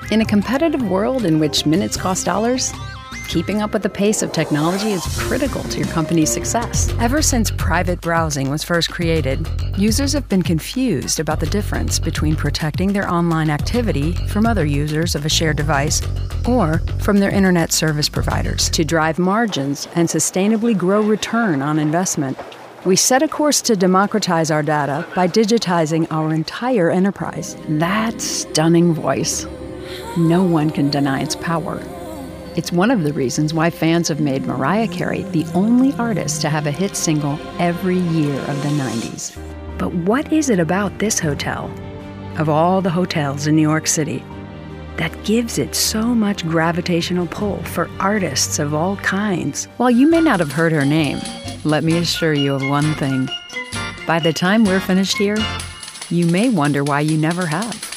In a competitive world in which minutes cost dollars, keeping up with the pace of technology is critical to your company's success. Ever since private browsing was first created, users have been confused about the difference between protecting their online activity from other users of a shared device or from their internet service providers. To drive margins and sustainably grow return on investment, we set a course to democratize our data by digitizing our entire enterprise. That stunning voice. No one can deny its power. It's one of the reasons why fans have made Mariah Carey the only artist to have a hit single every year of the 90s. But what is it about this hotel, of all the hotels in New York City, that gives it so much gravitational pull for artists of all kinds? While you may not have heard her name, let me assure you of one thing. By the time we're finished here, you may wonder why you never have.